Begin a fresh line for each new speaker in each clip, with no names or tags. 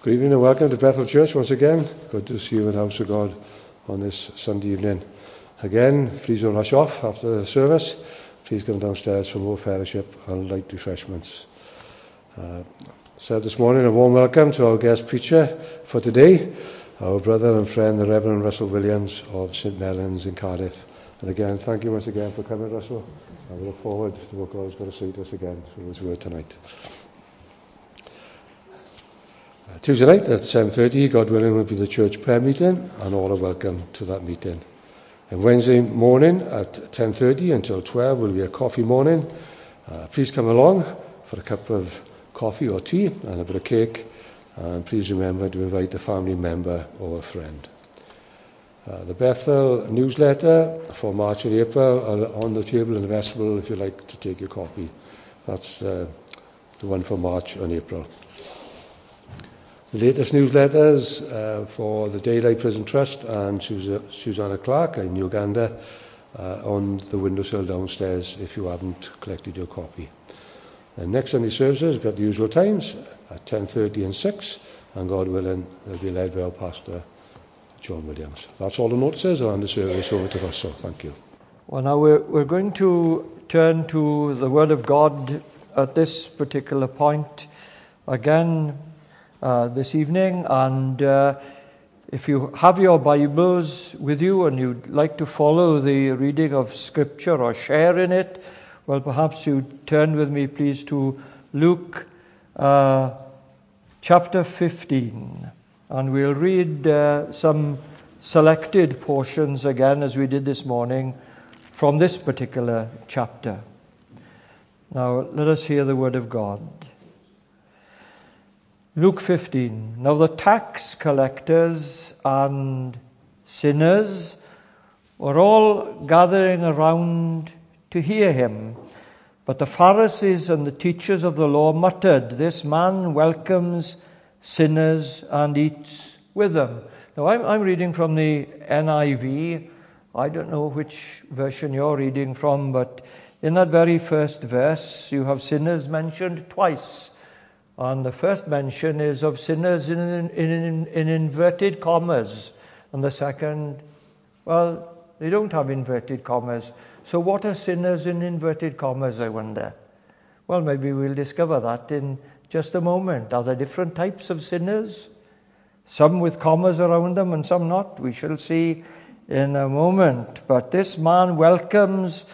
Good evening and welcome to Bethel Church once again. Good to see you in the house of God on this Sunday evening. Again, please don't rush off after the service. Please come downstairs for more fellowship and light refreshments. Said this morning, a warm welcome to our guest preacher for today, our brother and friend, the Reverend Russell Williams of St Mellons in Cardiff. And again, thank you once again for coming, Russell. I look forward to what God's going to say to us again through His word tonight. Tuesday night at 7:30, God willing, will be the church prayer meeting, and all are welcome to that meeting. And Wednesday morning at 10:30 until 12 will be a coffee morning. Please come along for a cup of coffee or tea and a bit of cake. And please remember to invite a family member or a friend. The Bethel newsletter for March and April are on the table in the vestibule if you'd like to take your copy. That's the one for March and April. The latest newsletters for the Daylight Prison Trust and Susanna Clark in Uganda on the windowsill downstairs if you haven't collected your copy. And next Sunday services, we've got the usual times at 10:30 and 6, and God willing, they'll be led by our pastor, John Williams. That's all the notices. I'll hand the service over to Russell. Thank you.
Well, now we're going to turn to the Word of God at this particular point again this evening, and if you have your Bibles with you and you'd like to follow the reading of Scripture or share in it, well, perhaps you turn with me, please, to Luke chapter 15, and we'll read some selected portions again, as we did this morning, from this particular chapter. Now, let us hear the Word of God. Luke 15. Now the tax collectors and sinners were all gathering around to hear him. But the Pharisees and the teachers of the law muttered, "This man welcomes sinners and eats with them." Now I'm reading from the NIV. I don't know which version you're reading from, but in that very first verse you have sinners mentioned twice. And the first mention is of sinners in inverted commas. And the second, well, they don't have inverted commas. So what are sinners in inverted commas, I wonder? Well, maybe we'll discover that in just a moment. Are there different types of sinners? Some with commas around them and some not. We shall see in a moment. But this man welcomes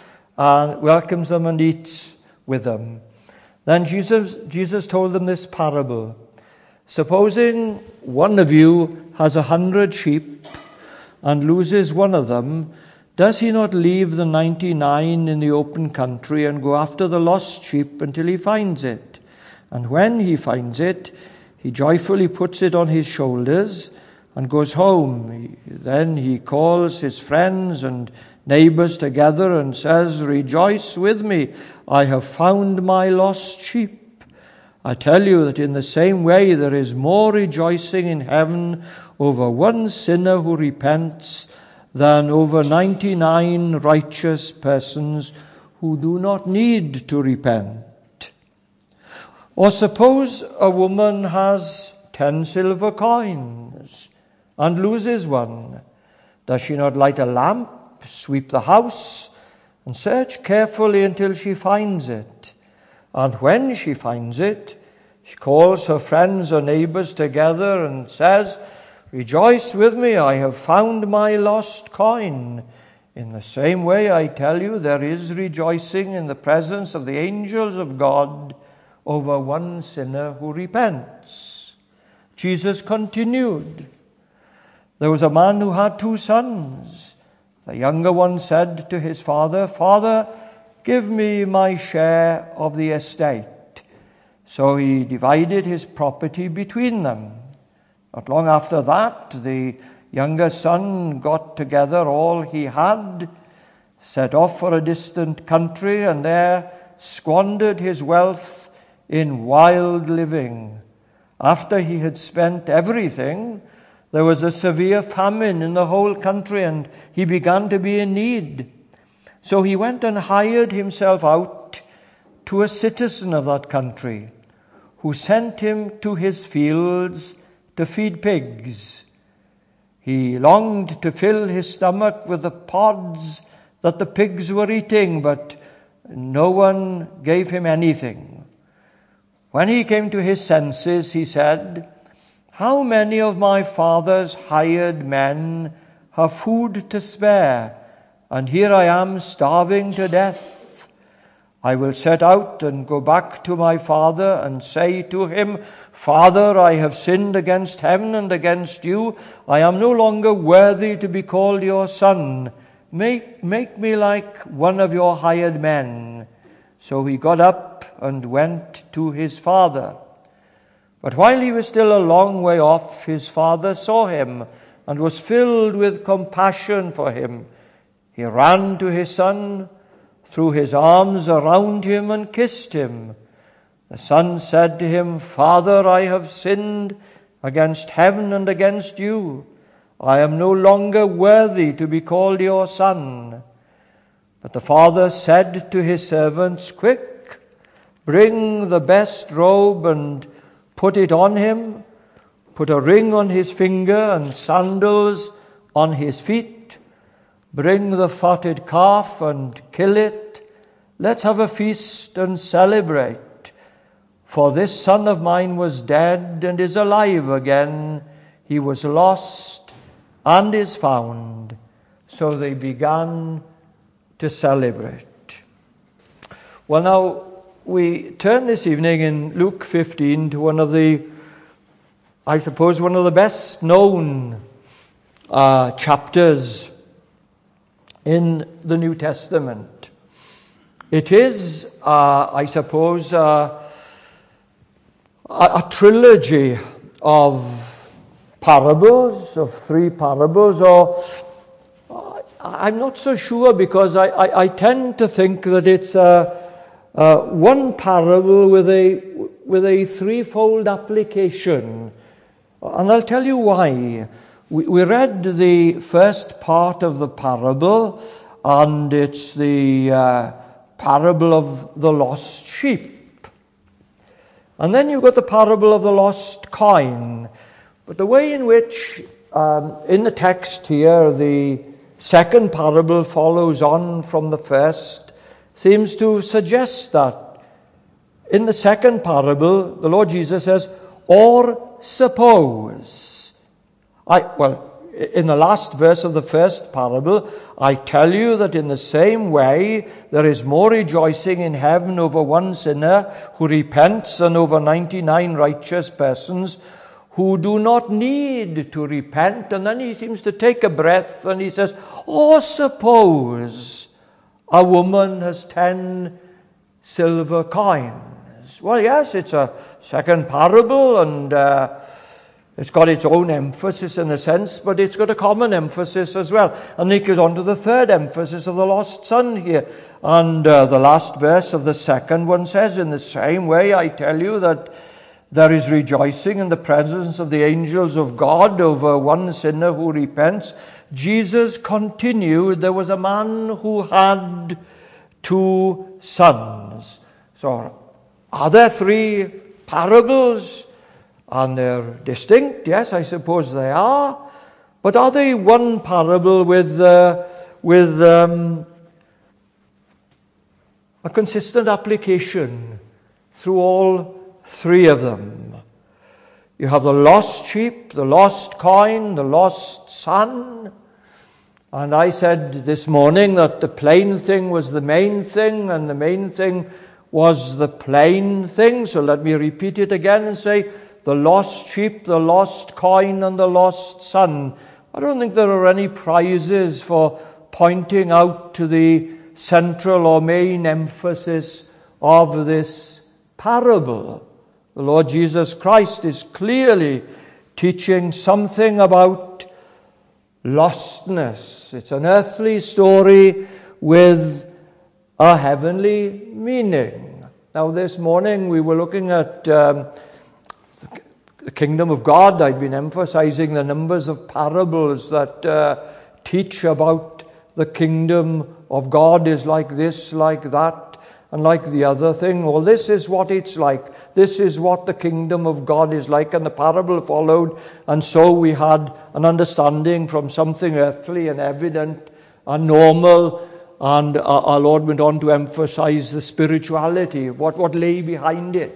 them and eats with them. Then Jesus told them this parable. Supposing one of you has 100 sheep and loses one of them, does he not leave the 99 in the open country and go after the lost sheep until he finds it? And when he finds it, he joyfully puts it on his shoulders and goes home. Then he calls his friends and neighbors together and says, "Rejoice with me, I have found my lost sheep." I tell you that in the same way there is more rejoicing in heaven over one sinner who repents than over 99 righteous persons who do not need to repent. Or suppose a woman has 10 silver coins and loses one. Does she not light a lamp, sweep the house, and search carefully until she finds it? And when she finds it, she calls her friends or neighbors together and says, "Rejoice with me, I have found my lost coin." In the same way, I tell you, there is rejoicing in the presence of the angels of God over one sinner who repents. Jesus continued, "There was a man who had 2 sons. The younger one said to his father, 'Father, give me my share of the estate.' So he divided his property between them. Not long after that, the younger son got together all he had, set off for a distant country, and there squandered his wealth in wild living. After he had spent everything, there was a severe famine in the whole country, and he began to be in need. So he went and hired himself out to a citizen of that country, who sent him to his fields to feed pigs. He longed to fill his stomach with the pods that the pigs were eating, but no one gave him anything. When he came to his senses, he said, "How many of my father's hired men have food to spare, and here I am starving to death? I will set out and go back to my father and say to him, 'Father, I have sinned against heaven and against you. I am no longer worthy to be called your son. Make me like one of your hired men.' So he got up and went to his father. But while he was still a long way off, his father saw him and was filled with compassion for him. He ran to his son, threw his arms around him and kissed him. The son said to him, 'Father, I have sinned against heaven and against you. I am no longer worthy to be called your son.' But the father said to his servants, 'Quick, bring the best robe and put it on him. Put a ring on his finger and sandals on his feet. Bring the fatted calf and kill it. Let's have a feast and celebrate. For this son of mine was dead and is alive again. He was lost and is found.' So they began to celebrate." Well, now, we turn this evening in Luke 15 to one of the best known chapters in the New Testament. It is, a trilogy of parables, of three parables, or I'm not so sure, because I tend to think that it's one parable with a threefold application. And I'll tell you why. We read the first part of the parable, and it's the parable of the lost sheep. And then you've got the parable of the lost coin. But the way in which, in the text here, the second parable follows on from the first seems to suggest that in the second parable, the Lord Jesus says, "Or suppose." In the last verse of the first parable, "I tell you that in the same way there is more rejoicing in heaven over one sinner who repents than over 99 righteous persons who do not need to repent." And then he seems to take a breath and he says, "Or suppose a woman has 10 silver coins." Well, yes, it's a second parable, and it's got its own emphasis in a sense, but it's got a common emphasis as well. And it goes on to the third emphasis of the lost son here. And the last verse of the second one says, "In the same way I tell you that there is rejoicing in the presence of the angels of God over one sinner who repents." Jesus continued, "There was a man who had 2 sons." So, are there 3 parables? And they're distinct? Yes, I suppose they are. But are they one parable with a consistent application through all 3 of them? You have the lost sheep, the lost coin, the lost son. And I said this morning that the plain thing was the main thing, and the main thing was the plain thing. So let me repeat it again and say, the lost sheep, the lost coin, and the lost son. I don't think there are any prizes for pointing out to the central or main emphasis of this parable. The Lord Jesus Christ is clearly teaching something about lostness. It's an earthly story with a heavenly meaning. Now, this morning we were looking at the kingdom of God. I've been emphasizing the numbers of parables that teach about the kingdom of God is like this, like that. unlike the other thing. Well, this is what it's like. This is what the kingdom of God is like. And the parable followed. And so we had an understanding from something earthly and evident and normal. And our Lord went on to emphasize the spirituality, what lay behind it.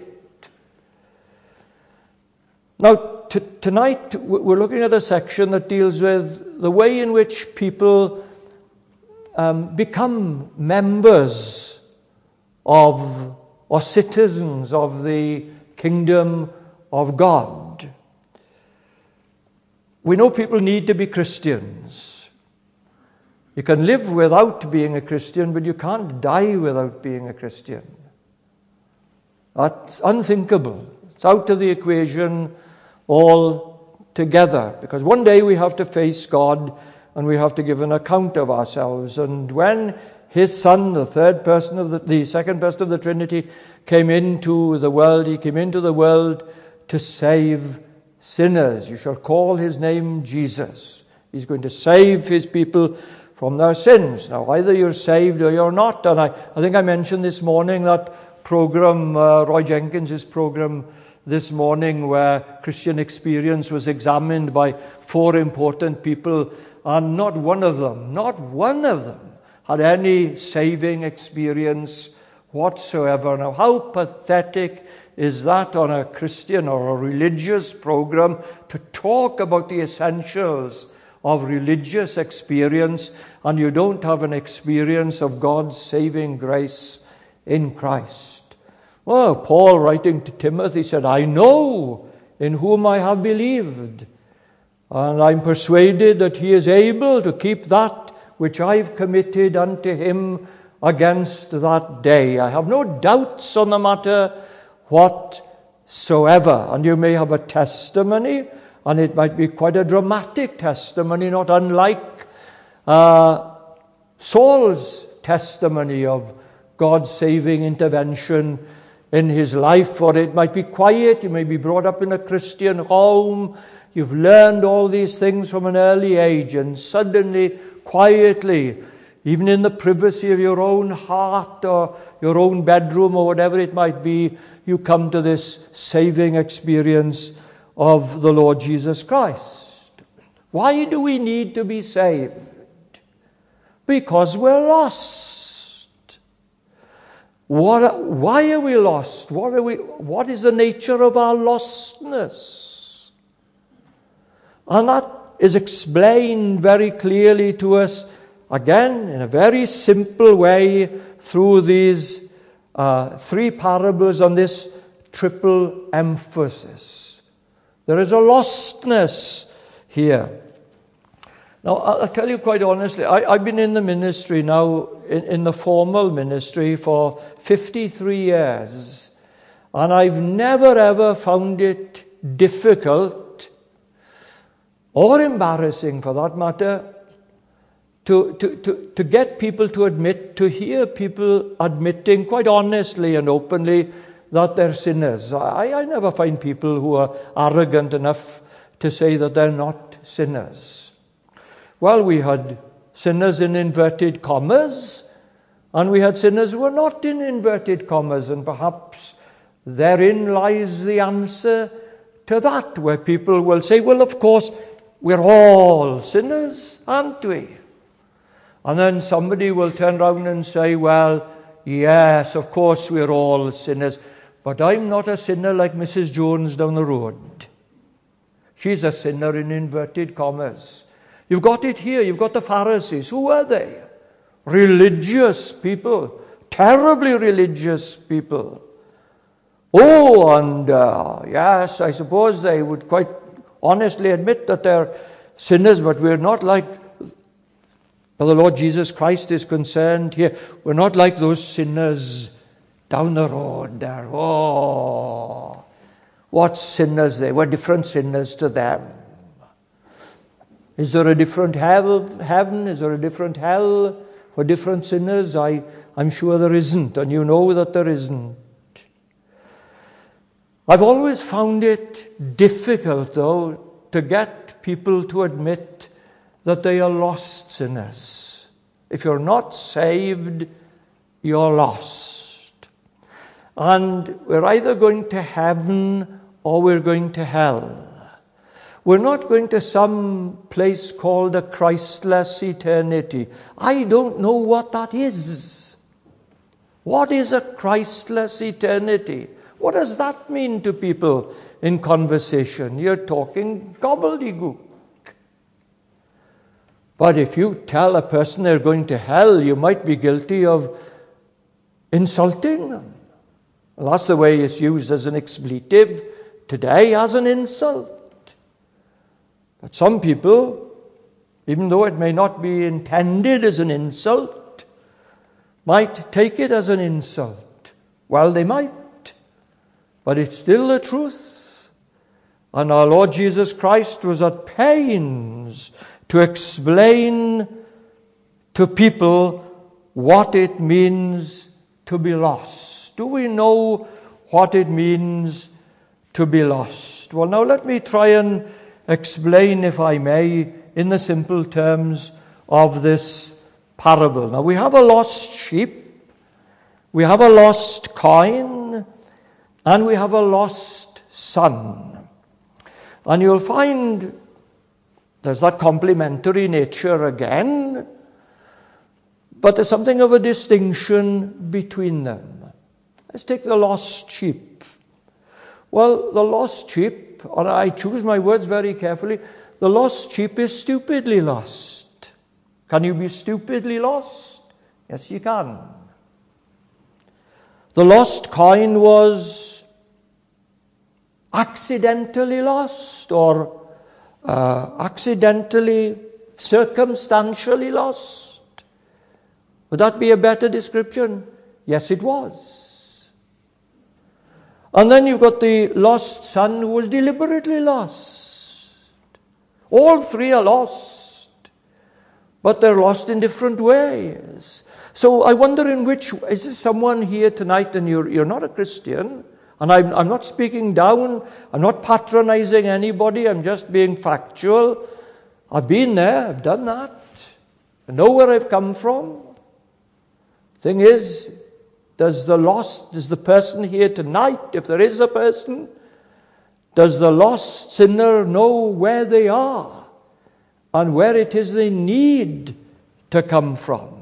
Now, tonight we're looking at a section that deals with the way in which people become members of or citizens of the kingdom of God. We know people need to be Christians. You can live without being a Christian, but you can't die without being a Christian. That's unthinkable. It's out of the equation altogether. Because one day we have to face God and we have to give an account of ourselves. And when His Son, the second person of the Trinity, came into the world, He came into the world to save sinners. You shall call His name Jesus. He's going to save His people from their sins. Now, either you're saved or you're not. And I think I mentioned this morning that program, Roy Jenkins' program this morning, where Christian experience was examined by 4 important people, and not one of them had any saving experience whatsoever. Now, how pathetic is that on a Christian or a religious program to talk about the essentials of religious experience, and you don't have an experience of God's saving grace in Christ? Well, Paul, writing to Timothy, said, I know in whom I have believed, and I'm persuaded that he is able to keep that which I've committed unto him against that day. I have no doubts on the matter whatsoever. And you may have a testimony, and it might be quite a dramatic testimony, not unlike Saul's testimony of God's saving intervention in his life. Or it might be quiet. You may be brought up in a Christian home. You've learned all these things from an early age, and suddenly, quietly, even in the privacy of your own heart or your own bedroom or whatever it might be, you come to this saving experience of the Lord Jesus Christ. Why do we need to be saved? Because we're lost. Why are we lost? What is the nature of our lostness? And that is explained very clearly to us, again, in a very simple way, through these 3 parables on this triple emphasis. There is a lostness here. Now, I'll tell you quite honestly, I've been in the ministry now, in the formal ministry, for 53 years, and I've never ever found it difficult or embarrassing, for that matter, to get people to admit, to hear people admitting quite honestly and openly that they're sinners. I never find people who are arrogant enough to say that they're not sinners. Well, we had sinners in inverted commas, and we had sinners who were not in inverted commas, and perhaps therein lies the answer to that, where people will say, well, of course, we're all sinners, aren't we? And then somebody will turn around and say, well, yes, of course we're all sinners, but I'm not a sinner like Mrs. Jones down the road. She's a sinner in inverted commas. You've got it here. You've got the Pharisees. Who were they? Religious people. Terribly religious people. Oh, and yes, I suppose they would quite honestly admit that they're sinners, but we're not like, where the Lord Jesus Christ is concerned here, we're not like those sinners down the road there. Oh, what sinners they were. Different sinners to them. Is there a different heaven? Is there a different hell for different sinners? I'm sure there isn't, and you know that there isn't. I've always found it difficult, though, to get people to admit that they are lost sinners. If you're not saved, you're lost. And we're either going to heaven or we're going to hell. We're not going to some place called a Christless eternity. I don't know what that is. What is a Christless eternity? What does that mean to people in conversation? You're talking gobbledygook. But if you tell a person they're going to hell, you might be guilty of insulting them. Well, that's the way it's used as an expletive today, as an insult. But some people, even though it may not be intended as an insult, might take it as an insult. Well, they might, but it's still the truth. And our Lord Jesus Christ was at pains to explain to people what it means to be lost. Do we know what it means to be lost? Well, now let me try and explain, if I may, in the simple terms of this parable. Now, we have a lost sheep, we have a lost coin, and we have a lost son. And you'll find there's that complementary nature again, but there's something of a distinction between them. Let's take the lost sheep. Well, the lost sheep, or I choose my words very carefully, the lost sheep is stupidly lost. Can you be stupidly lost? Yes, you can. The lost coin was accidentally lost, or accidentally, circumstantially lost. Would that be a better description? Yes, it was. And then you've got the lost son who was deliberately lost. All three are lost, but they're lost in different ways. So I wonder is there someone here tonight and you're not a Christian, and I'm not speaking down, I'm not patronizing anybody, I'm just being factual. I've been there, I've done that. I know where I've come from. Thing is, does the person here tonight, if there is a person, does the lost sinner know where they are and where it is they need to come from?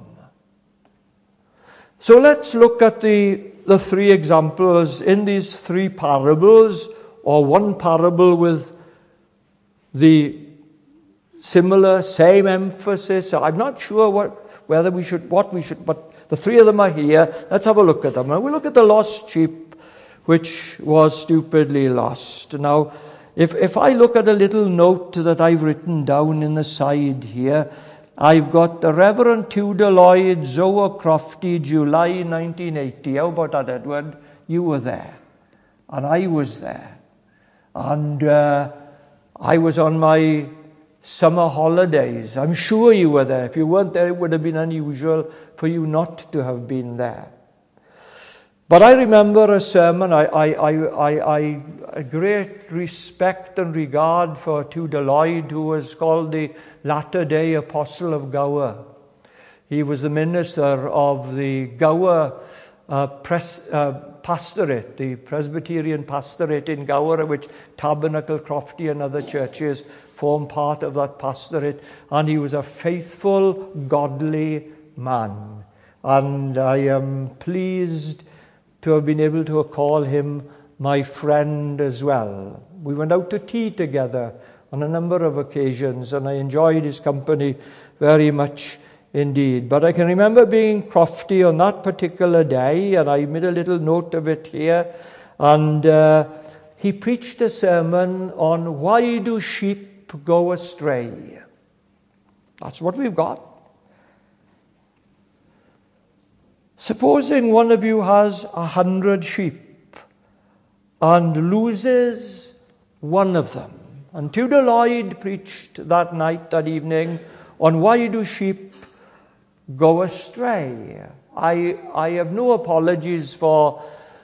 So let's look at the three examples in these three parables, or one parable with the same emphasis. I'm not sure what we should, but the three of them are here. Let's have a look at them. Now, we'll look at the lost sheep, which was stupidly lost. Now, if I look at a little note that I've written down in the side here, I've got the Reverend Tudor Lloyd, Zoa Crofty, July 1980. How about that, Edward? You were there. And I was there. And I was on my summer holidays. I'm sure you were there. If you weren't there, it would have been unusual for you not to have been there. But I remember a sermon. I great respect and regard for Tudor Lloyd, who was called the Latter-day Apostle of Gower. He was the minister of the Gower pastorate, the Presbyterian pastorate in Gower, which Tabernacle, Crofty and other churches form part of that pastorate. And he was a faithful, godly man. And I am pleased to have been able to call him my friend as well. We went out to tea together on a number of occasions, and I enjoyed his company very much indeed. But I can remember being Crofty on that particular day, and I made a little note of it here, and he preached a sermon on why do sheep go astray. That's what we've got. Supposing one of you has 100 sheep and loses one of them. And Tudor Lloyd preached that night, that evening, on why do sheep go astray. I have no apologies for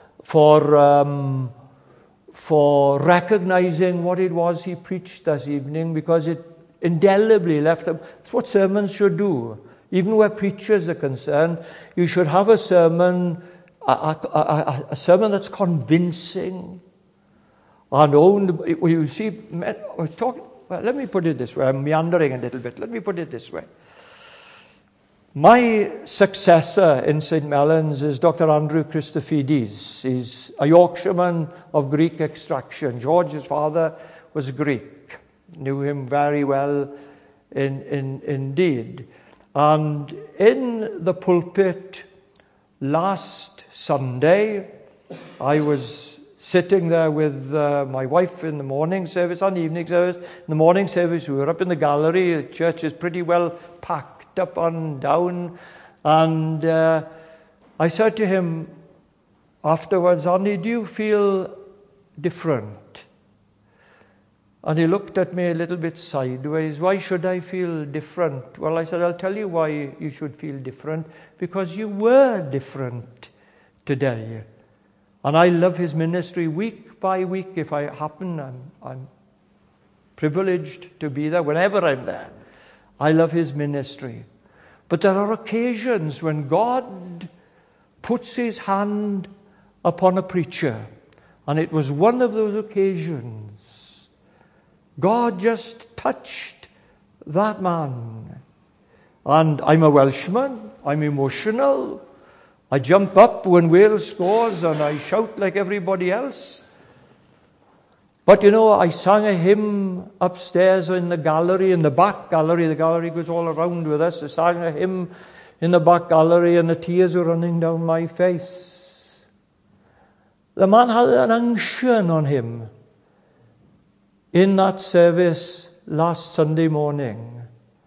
recognizing what it was he preached this evening, because it indelibly left him. It's what sermons should do. Even where preachers are concerned, you should have a sermon a sermon that's convincing. And you see, I was talking, well, let me put it this way. I'm meandering a little bit. Let me put it this way. My successor in St. Mellons is Dr. Andrew Christofides. He's a Yorkshireman of Greek extraction. George's father was Greek. Knew him very well indeed. And in the pulpit last Sunday, I was sitting there with my wife in the morning service and evening service. In the morning service, we were up in the gallery. The church is pretty well packed up and down. And I said to him afterwards, Andy, do you feel different? And he looked at me a little bit sideways. Why should I feel different? Well, I said, I'll tell you why you should feel different. Because you were different today. And I love his ministry week by week. If I happen, I'm privileged to be there whenever I'm there. I love his ministry. But there are occasions when God puts his hand upon a preacher. And it was one of those occasions. God just touched that man. And I'm a Welshman. I'm emotional. I jump up when Wales scores and I shout like everybody else. But you know, I sang a hymn upstairs in the gallery, in the back gallery. The gallery goes all around with us. I sang a hymn in the back gallery and the tears were running down my face. The man had an unction on him in that service last Sunday morning.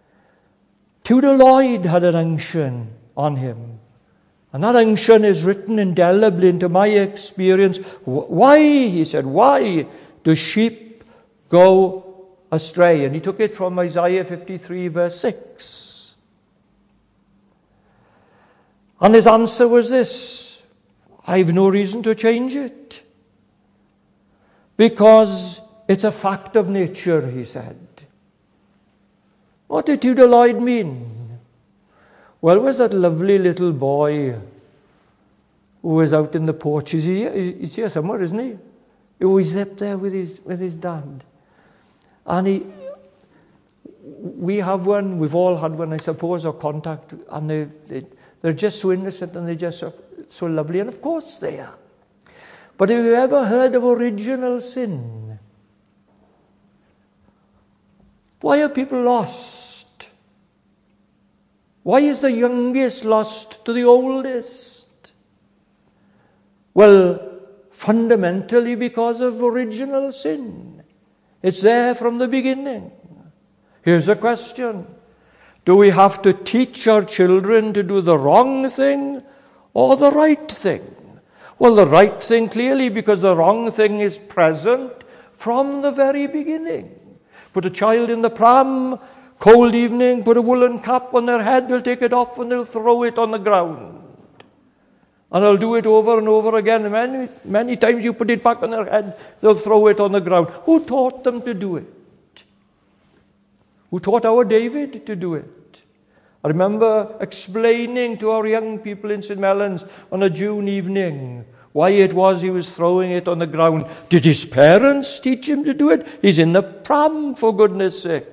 Tudor Lloyd had an unction on him. And that unction is written indelibly into my experience. Why, he said, why do sheep go astray? And he took it from Isaiah 53 verse 6. And his answer was this: I've no reason to change it. Because it's a fact of nature, he said. What did Tudor Lloyd mean? Well, was that lovely little boy who was out in the porch? He's here somewhere, isn't he? He was up there with his dad. And we have one, we've all had one, I suppose, or contact, and they're just so innocent and they're just so lovely, and of course they are. But have you ever heard of original sin? Why are people lost? Why is the youngest lost to the oldest? Well, fundamentally because of original sin. It's there from the beginning. Here's a question. Do we have to teach our children to do the wrong thing or the right thing? Well, the right thing clearly, because the wrong thing is present from the very beginning. Put a child in the pram, cold evening, put a woolen cap on their head, they'll take it off and they'll throw it on the ground. And they'll do it over and over again. Many, many times you put it back on their head, they'll throw it on the ground. Who taught them to do it? Who taught our David to do it? I remember explaining to our young people in St. Mellons on a June evening why it was he was throwing it on the ground. Did his parents teach him to do it? He's in the pram, for goodness sake.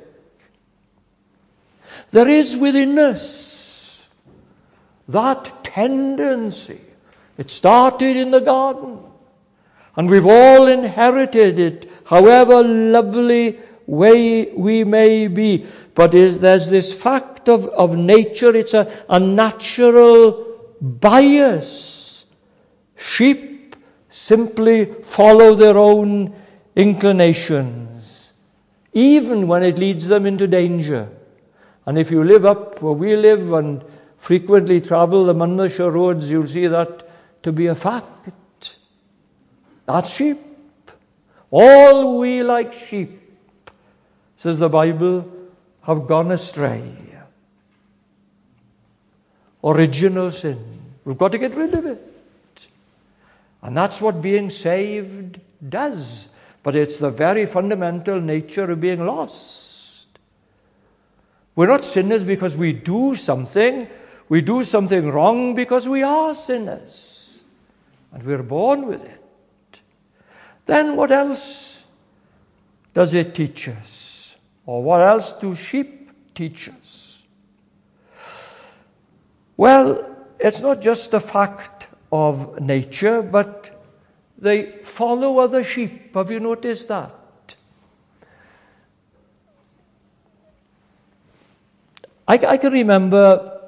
There is within us that tendency. It started in the garden, and we've all inherited it, however lovely way we may be. But there's this fact of nature. It's a natural bias. Sheep simply follow their own inclinations, even when it leads them into danger. And if you live up where we live and frequently travel the Monmouthshire roads, you'll see that to be a fact. That's sheep. All we like sheep, says the Bible, have gone astray. Original sin. We've got to get rid of it. And that's what being saved does. But it's the very fundamental nature of being lost. We're not sinners because we do something. We do something wrong because we are sinners. and we're born with it. Then what else does it teach us? Or what else do sheep teach us? Well, it's not just a fact of nature, but they follow other sheep. Have you noticed that? I can remember,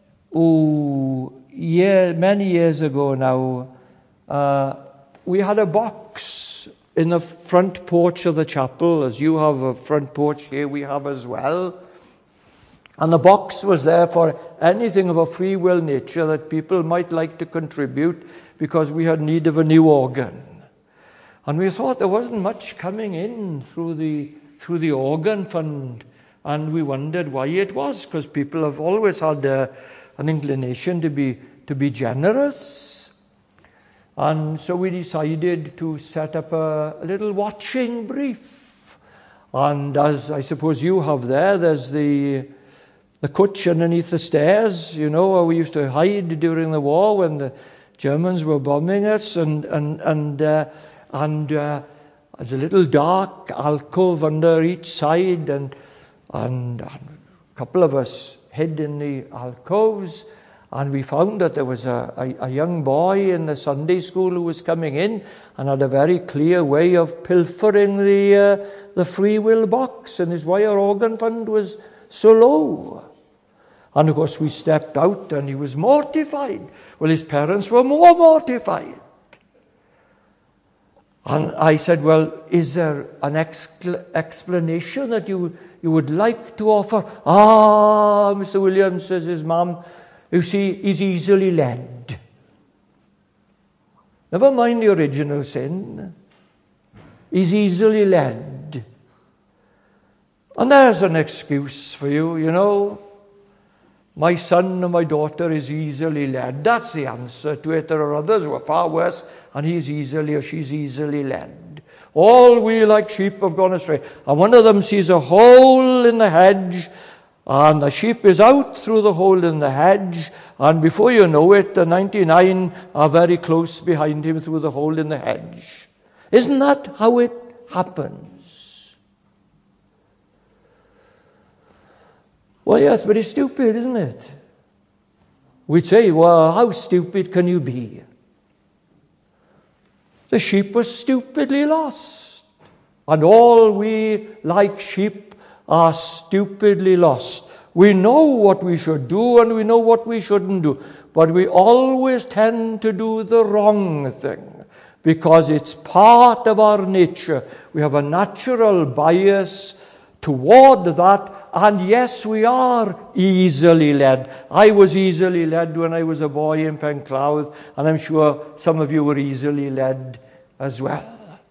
many years ago now, we had a box in the front porch of the chapel. As you have a front porch here, we have as well. And the box was there for anything of a free will nature that people might like to contribute, because we had need of a new organ. And we thought there wasn't much coming in through the organ fund. And we wondered why it was, because people have always had an inclination to be generous. And so we decided to set up a little watching brief. And as I suppose you have there's the couch underneath the stairs, where we used to hide during the war when the Germans were bombing us. And there's a little dark alcove under each side, and a couple of us hid in the alcoves, and we found that there was a young boy in the Sunday school who was coming in and had a very clear way of pilfering the free will box, and his wire organ fund was so low. And of course we stepped out, and he was mortified. Well, his parents were more mortified. And I said, well, is there an explanation that you would like to offer? Mr. Williams, says his mum, you see, he's easily led. Never mind the original sin. He's easily led. And there's an excuse for you, My son or my daughter is easily led. That's the answer to it. There are others who are far worse, and he's easily or she's easily led. All we like sheep have gone astray. And one of them sees a hole in the hedge, and the sheep is out through the hole in the hedge, and before you know it, the 99 are very close behind him through the hole in the hedge. Isn't that how it happens? Well, yes, but it's stupid, isn't it? We'd say, well, how stupid can you be? The sheep was stupidly lost. And all we, like sheep, are stupidly lost. We know what we should do and we know what we shouldn't do. But we always tend to do the wrong thing, because it's part of our nature. We have a natural bias toward that. And yes, we are easily led. I was easily led when I was a boy in Penclawdd, and I'm sure some of you were easily led as well.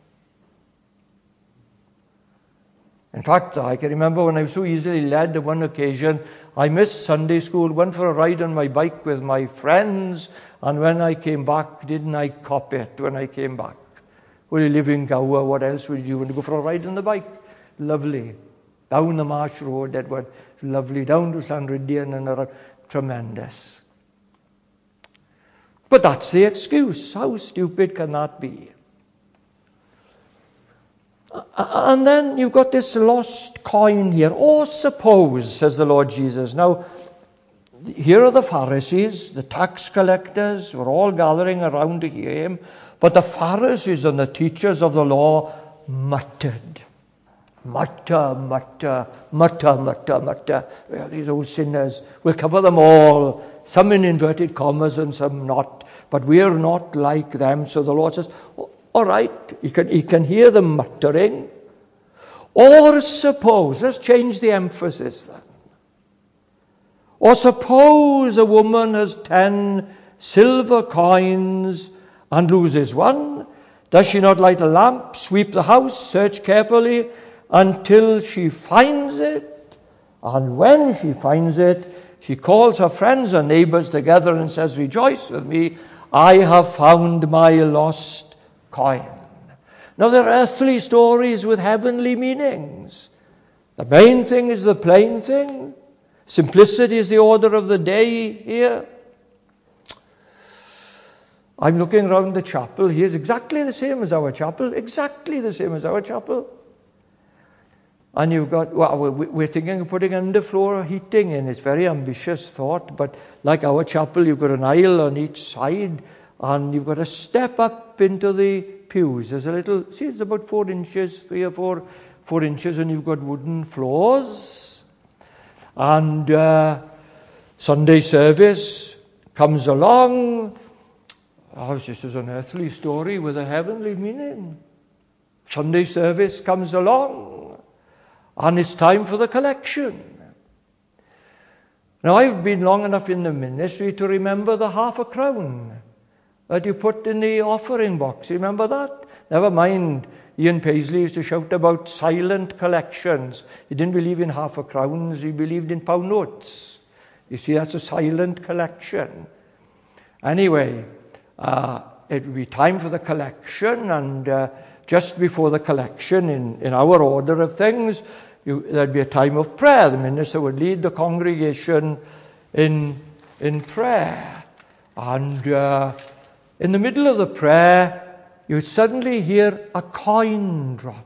In fact, I can remember when I was so easily led on one occasion, I missed Sunday school, went for a ride on my bike with my friends, and when I came back, didn't I cop it when I came back? Well, you live in Gower, what else would you do? Want to go for a ride on the bike? Lovely. Down the Marsh Road, that was lovely, down to Llanryddion and around. Tremendous. But that's the excuse. How stupid can that be? And then you've got this lost coin here. Oh, suppose, says the Lord Jesus. Now, here are the Pharisees, the tax collectors, were all gathering around to hear him. But the Pharisees and the teachers of the law muttered. Mutter, mutter, mutter, mutter, mutter. Well, these old sinners, we'll cover them all. Some in inverted commas and some not. But we're not like them. So the Lord says, all right, you can hear them muttering. Or suppose, let's change the emphasis then. Or suppose a woman has 10 silver coins and loses one. Does she not light a lamp, sweep the house, search carefully until she finds it? And when she finds it, she calls her friends and neighbors together and says, rejoice with me, I have found my lost coin. Now, there are earthly stories with heavenly meanings. The main thing is the plain thing. Simplicity is the order of the day here. I'm looking around the chapel. Here's exactly the same as our chapel. Exactly the same as our chapel. And you've got, well, we're thinking of putting underfloor heating in. It's a very ambitious thought, but like our chapel, you've got an aisle on each side, and you've got to step up into the pews. There's a little, see, it's about 4 inches, 3 or 4 inches, and you've got wooden floors. And Sunday service comes along. Oh, this is an earthly story with a heavenly meaning. Sunday service comes along, and it's time for the collection. Now, I've been long enough in the ministry to remember the £0.50 that you put in the offering box. You remember that? Never mind, Ian Paisley used to shout about silent collections. He didn't believe in £0.50, he believed in pound notes. You see, that's a silent collection. Anyway, it would be time for the collection, and just before the collection, in our order of things, there'd be a time of prayer. The minister would lead the congregation in prayer. And in the middle of the prayer, you would suddenly hear a coin drop.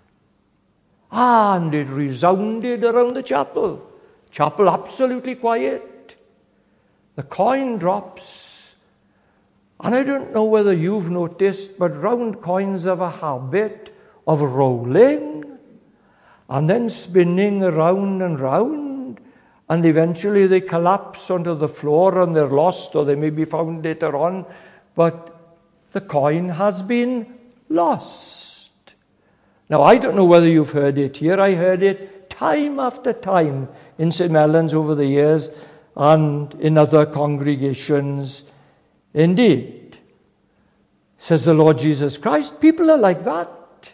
And it resounded around the chapel. Chapel absolutely quiet. The coin drops. And I don't know whether you've noticed, but round coins have a habit of rolling and then spinning around and round, and eventually they collapse onto the floor and they're lost, or they may be found later on, but the coin has been lost. Now, I don't know whether you've heard it here. I heard it time after time in St. Mellons over the years and in other congregations. Indeed, says the Lord Jesus Christ, people are like that.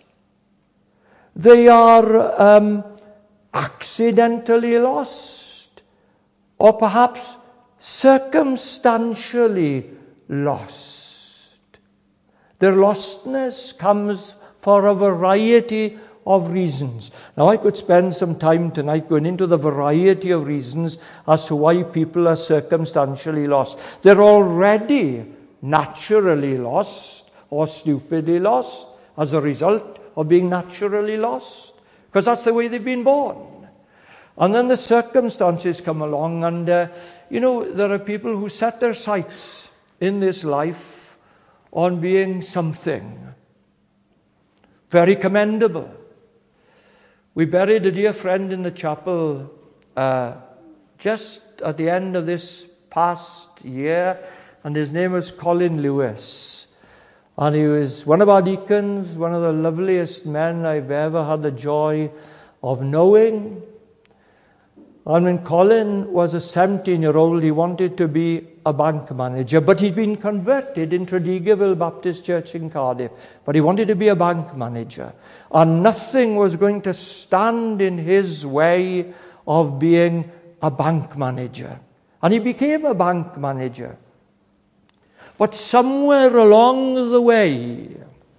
They are accidentally lost, or perhaps circumstantially lost. Their lostness comes for a variety of reasons. Now, I could spend some time tonight going into the variety of reasons as to why people are circumstantially lost. They're already naturally lost or stupidly lost as a result of being naturally lost, because that's the way they've been born. And then the circumstances come along, and there are people who set their sights in this life on being something very commendable. We buried a dear friend in the chapel just at the end of this past year, and his name was Colin Lewis. And he was one of our deacons, one of the loveliest men I've ever had the joy of knowing. And when Colin was a 17-year-old, he wanted to be a bank manager, but he'd been converted in Trediggerville Baptist Church in Cardiff. But he wanted to be a bank manager, and nothing was going to stand in his way of being a bank manager. And he became a bank manager. But somewhere along the way,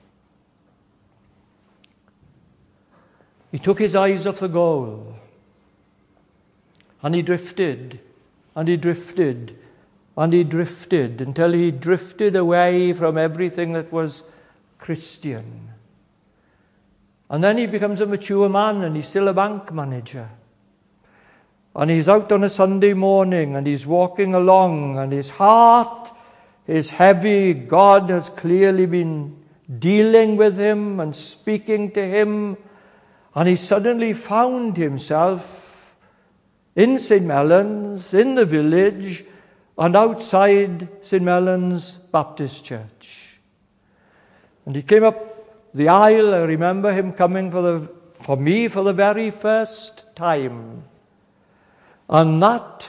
he took his eyes off the goal. And he drifted, and he drifted, and he drifted, until he drifted away from everything that was Christian. And then he becomes a mature man, and he's still a bank manager. And he's out on a Sunday morning, and he's walking along, and his heart is heavy. God has clearly been dealing with him and speaking to him. And he suddenly found himself in St. Mellons, in the village, and outside St. Mellons Baptist Church. And he came up the aisle. I remember him coming for me for the very first time. And that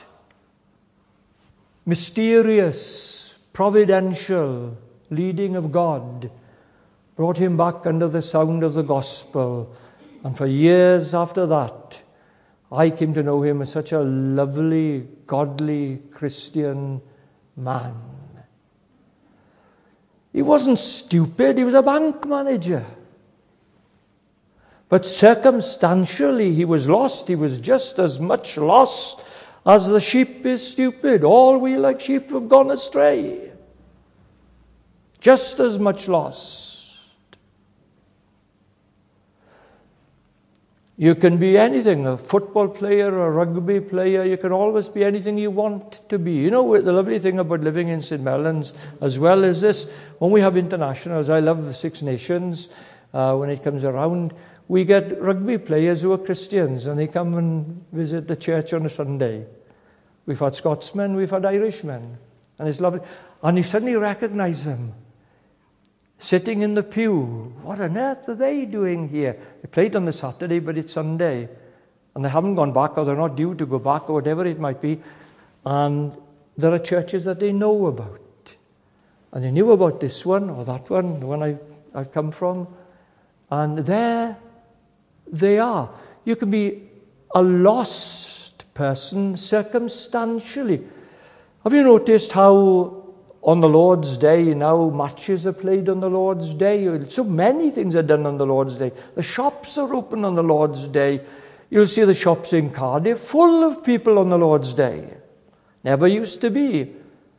mysterious, providential leading of God brought him back under the sound of the gospel. And for years after that, I came to know him as such a lovely, godly Christian man. He wasn't stupid, he was a bank manager. But circumstantially, he was lost. He was just as much lost as the sheep is stupid. All we like sheep have gone astray. just as much lost. You can be anything, a football player, a rugby player. You can always be anything you want to be. You know, the lovely thing about living in St. Mellons as well is this. When we have internationals, I love the Six Nations. When it comes around, we get rugby players who are Christians, and they come and visit the church on a Sunday. We've had Scotsmen, we've had Irishmen, and it's lovely. And you suddenly recognize them, sitting in the pew. What on earth are they doing here? They played on the Saturday, but it's Sunday, and they haven't gone back, or they're not due to go back, or whatever it might be. And there are churches that they know about, and they knew about this one or that one, the one I've come from, and there they are. You can be a lost person circumstantially. Have you noticed how on the Lord's Day now matches are played on the Lord's Day? So many things are done on the Lord's Day. The shops are open on the Lord's Day. You'll see the shops in Cardiff full of people on the Lord's Day. Never used to be.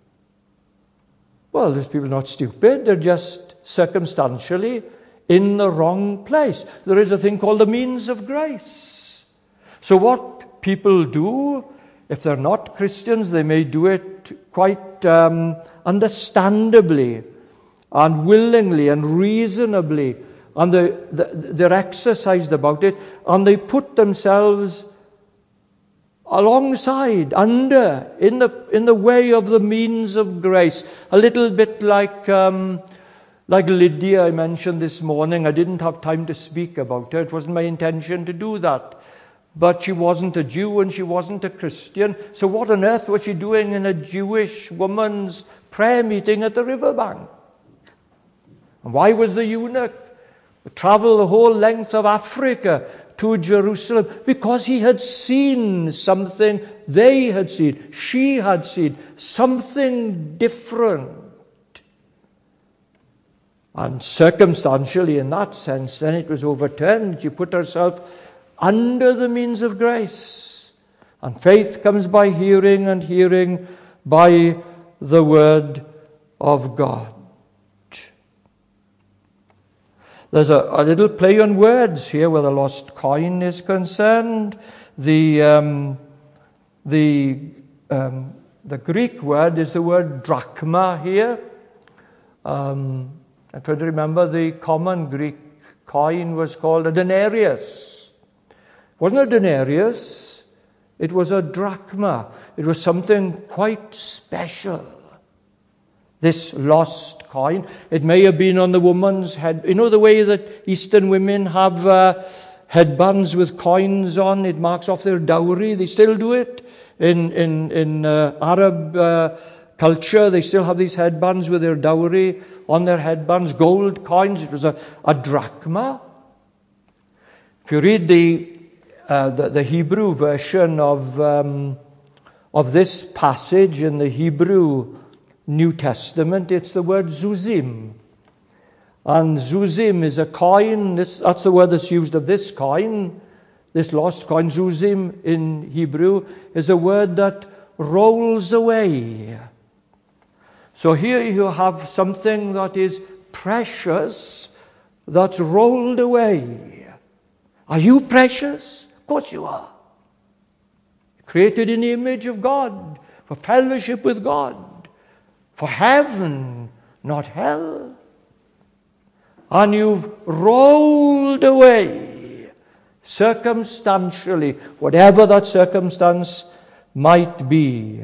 Well, those people are not stupid. They're just circumstantially in the wrong place. There is a thing called the means of grace. So what people do, if they're not Christians, they may do it quite understandably and willingly and reasonably, and they're exercised about it, and they put themselves alongside, under, in the way of the means of grace. A little bit like Lydia I mentioned this morning. I didn't have time to speak about her. It wasn't my intention to do that. But she wasn't a Jew and she wasn't a Christian. So what on earth was she doing in a Jewish woman's prayer meeting at the riverbank? And why was the eunuch travel the whole length of Africa to Jerusalem? Because he had seen something they had seen, she had seen, something different. And circumstantially, in that sense, then it was overturned. She put herself under the means of grace. And faith comes by hearing, and hearing by the word of God. There's a little play on words here where the lost coin is concerned. The Greek word is the word drachma here. I try to remember the common Greek coin was called a denarius. It wasn't a denarius, it was a drachma. It was something quite special. This lost coin, it may have been on the woman's head. You know the way that Eastern women have headbands with coins on? It marks off their dowry. They still do it in Arab culture. They still have these headbands with their dowry on their headbands, gold coins. It was a drachma. If you read the Hebrew version of this passage in the Hebrew New Testament, it's the word zuzim. And zuzim is a coin. That's the word that's used of this coin, this lost coin. Zuzim in Hebrew is a word that rolls away. So here you have something that is precious, that's rolled away. Are you precious? Of course you are. Created in the image of God, for fellowship with God, for heaven, not hell. And you've rolled away circumstantially, whatever that circumstance might be.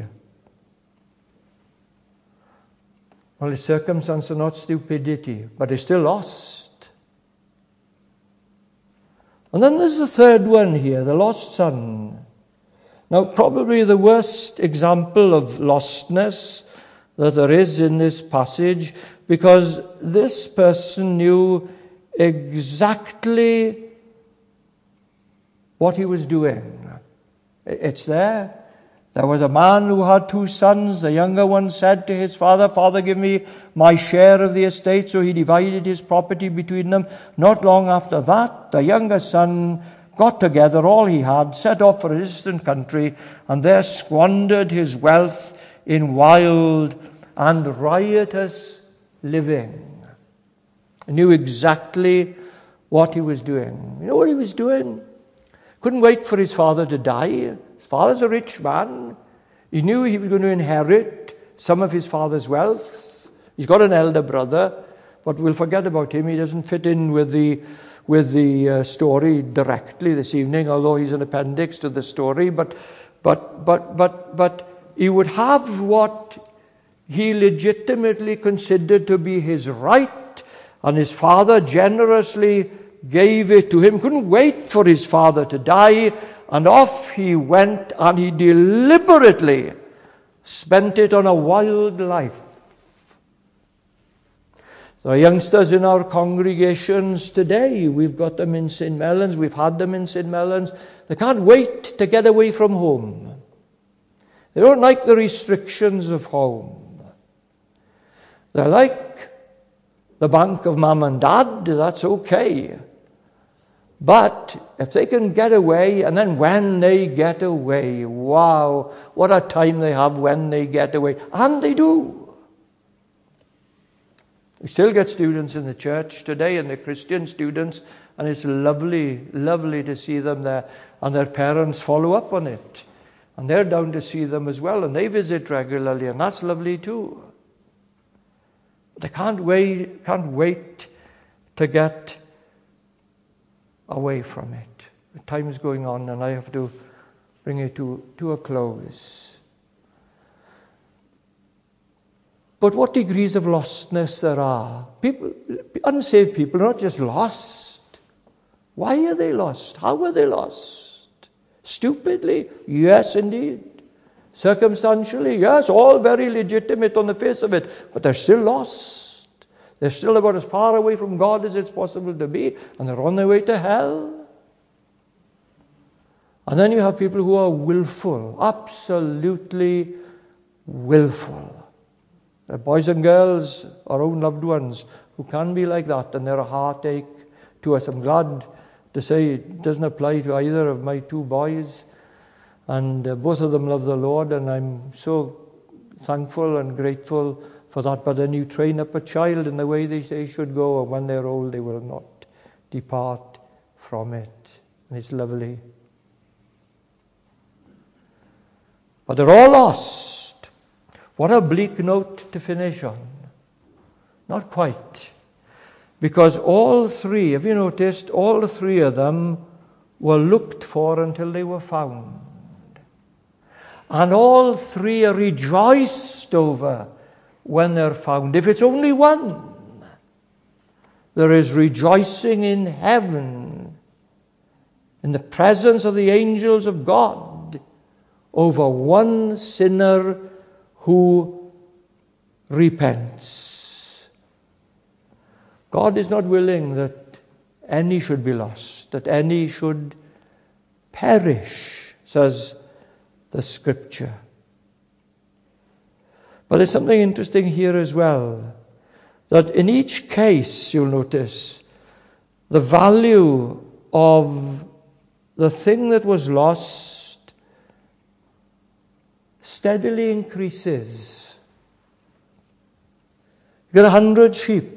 Well, the circumstances are not stupidity, but it's still lost. And then there's the third one here, the lost son. Now, probably the worst example of lostness that there is in this passage, because this person knew exactly what he was doing. It's there. There was a man who had 2 sons. The younger one said to his father, "Father, give me my share of the estate." So he divided his property between them. Not long after that, the younger son got together all he had, set off for a distant country, and there squandered his wealth in wild and riotous living. He knew exactly what he was doing. You know what he was doing? Couldn't wait for his father to die. His father's a rich man. He knew he was going to inherit some of his father's wealth. He's got an elder brother, but we'll forget about him. He doesn't fit in with the story directly this evening, although he's an appendix to the story. But he would have what he legitimately considered to be his right, and his father generously gave it to him. Couldn't wait for his father to die, and off he went, and he deliberately spent it on a wild life. There are youngsters in our congregations today. We've got them in St. Mellons. We've had them in St. Mellons. They can't wait to get away from home. They don't like the restrictions of home. They're like the bank of mum and dad. That's okay. But if they can get away, and then when they get away, wow, what a time they have when they get away. And they do. We still get students in the church today, and they're Christian students, and it's lovely, lovely to see them there. And their parents follow up on it. And they're down to see them as well, and they visit regularly, and that's lovely too. But they can't wait to get away from it. The time is going on, and I have to bring it to a close. But what degrees of lostness there are. People, unsaved people are not just lost. Why are they lost? How are they lost? Stupidly? Yes, indeed. Circumstantially? Yes, all very legitimate on the face of it. But they're still lost. They're still about as far away from God as it's possible to be, and they're on their way to hell. And then you have people who are willful, absolutely willful. They're boys and girls, our own loved ones, who can be like that, and they're a heartache to us. I'm glad to say it doesn't apply to either of my two boys, and both of them love the Lord, and I'm so thankful and grateful for that. But then you train up a child in the way they should go, and when they're old they will not depart from it. And it's lovely. But they're all lost. What a bleak note to finish on. Not quite. Because all three, have you noticed, all three of them were looked for until they were found. And all three are rejoiced over when they're found. If it's only one, there is rejoicing in heaven, in the presence of the angels of God, over one sinner who repents. God is not willing that any should be lost, that any should perish, says the Scripture. But there's something interesting here as well, that in each case, you'll notice, the value of the thing that was lost steadily increases. You get 100 sheep,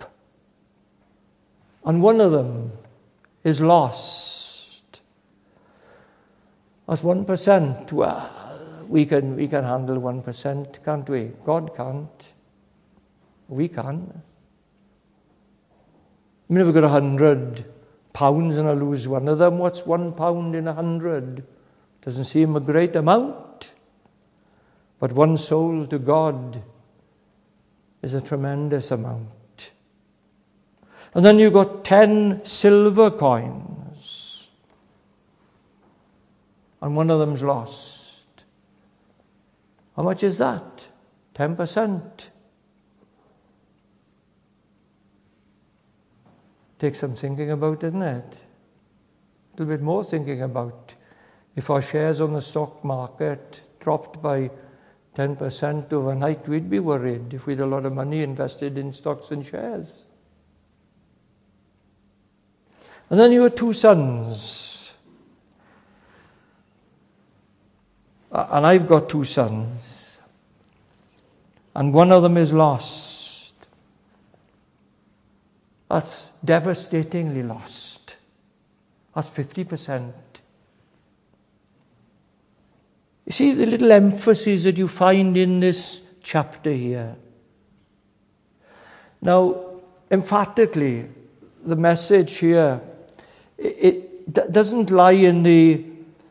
and one of them is lost. That's 1%. Well, we can handle 1%, can't we? God can't. We can. I mean, if we've got 100 pounds and I lose one of them, what's 1 pound in 100? Doesn't seem a great amount. But one soul to God is a tremendous amount. And then you've got 10 silver coins, and one of them's lost. How much is that? 10%. Takes some thinking about, doesn't it? A little bit more thinking about. If our shares on the stock market dropped by 10% overnight, we'd be worried if we had a lot of money invested in stocks and shares. And then you had 2 sons. And I've got 2 sons. And one of them is lost. that's devastatingly lost. That's 50%. You see the little emphasis that you find in this chapter here. Now, emphatically, the message here, it doesn't lie in the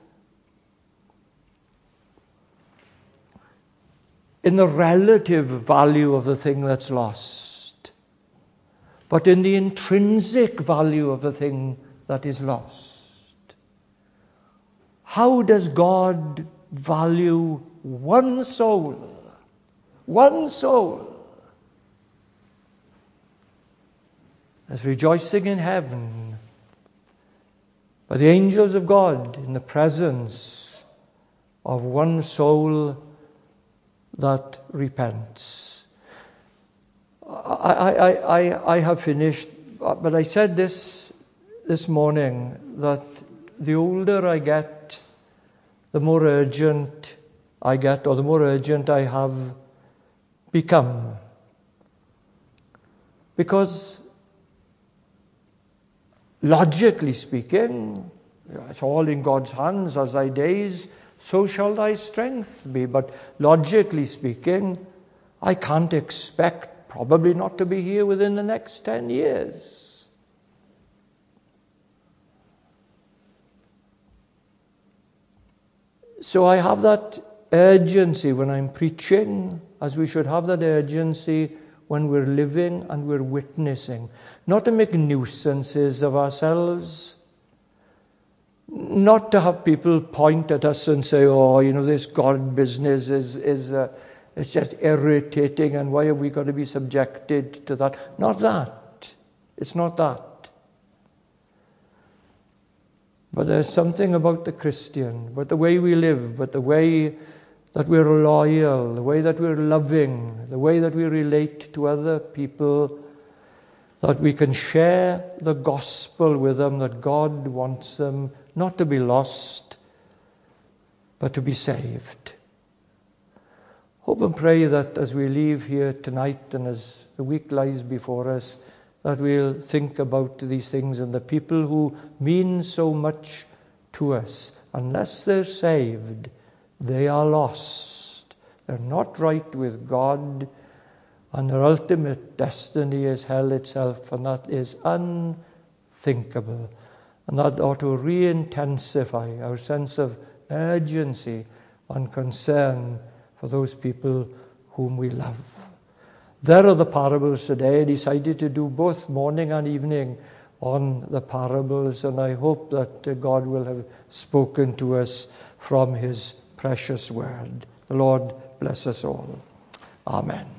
relative value of the thing that's lost, but in the intrinsic value of the thing that is lost. How does God value one soul? One soul. As rejoicing in heaven by the angels of God in the presence of one soul that repents. I have finished, but I said this morning, that the older I get, the more urgent I get, or the more urgent I have become. Because logically speaking, it's all in God's hands. As thy days, so shall thy strength be. But logically speaking, I can't expect probably not to be here within the next 10 years. So I have that urgency when I'm preaching, as we should have that urgency when we're living and we're witnessing. Not to make nuisances of ourselves. Not to have people point at us and say, oh, this God business is just irritating, and why have we got to be subjected to that? Not that. It's not that. But there's something about the Christian, about the way we live, but the way that we're loyal, the way that we're loving, the way that we relate to other people, that we can share the gospel with them, that God wants them not to be lost, but to be saved. Hope and pray that as we leave here tonight and as the week lies before us, that we'll think about these things and the people who mean so much to us. Unless they're saved, they are lost. They're not right with God, and their ultimate destiny is hell itself, and that is unthinkable. And that ought to re-intensify our sense of urgency and concern for those people whom we love. There are the parables today. I decided to do both morning and evening on the parables, and I hope that God will have spoken to us from His precious word. The Lord bless us all. Amen.